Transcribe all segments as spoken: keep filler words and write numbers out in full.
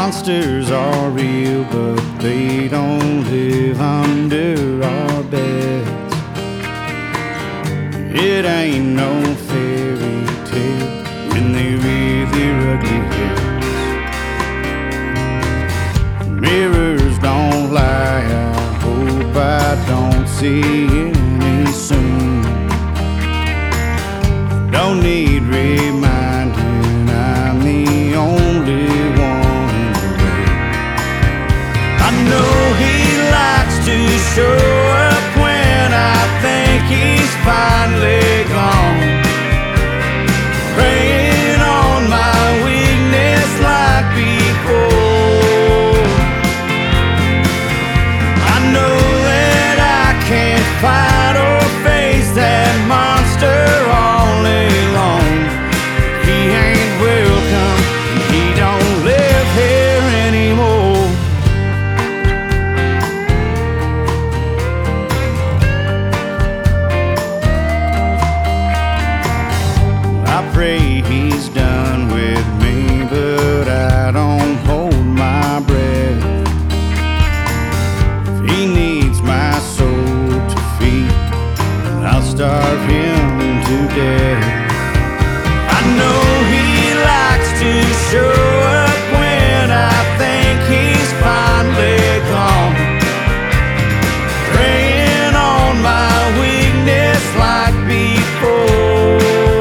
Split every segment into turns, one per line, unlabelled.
Monsters are real, but they don't live under our beds. It ain't no fairy tale when they rear their ugly heads. Mirrors don't lie, I hope I don't see any soon. Don't need reminding, I'm the only one in the way. I know he likes to show up when I think he's finally gone, preying on my weakness like before. I know that I can't fight or face that monster all day long. He ain't welcome, he don't live here anymore. I pray he's done with me, but I don't hold my breath. If he needs my soul to feed, I'll starve him to death. I know he likes to show up when I think he's finally gone, preying on my weakness like before.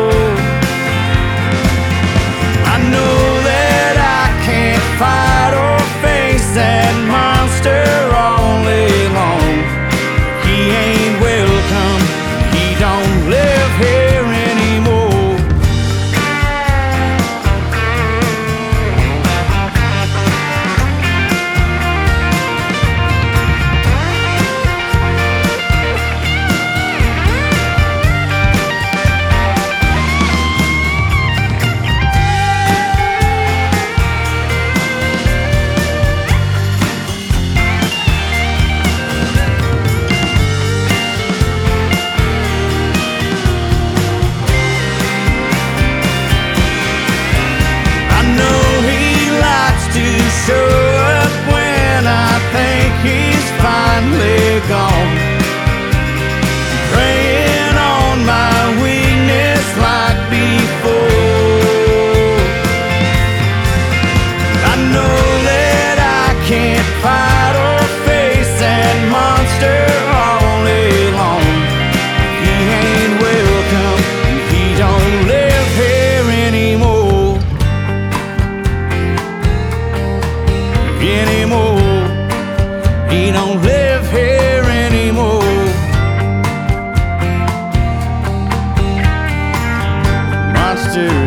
I know that I can't fight or face that monster all day long. He ain't welcome, he don't live here anymore. Show up when I think he's finally gone, preying on my weakness like before. I know that I can't fight or face that monster all day long. He ain't welcome, he don't live here anymore. Anymore, he don't live here anymore. Monster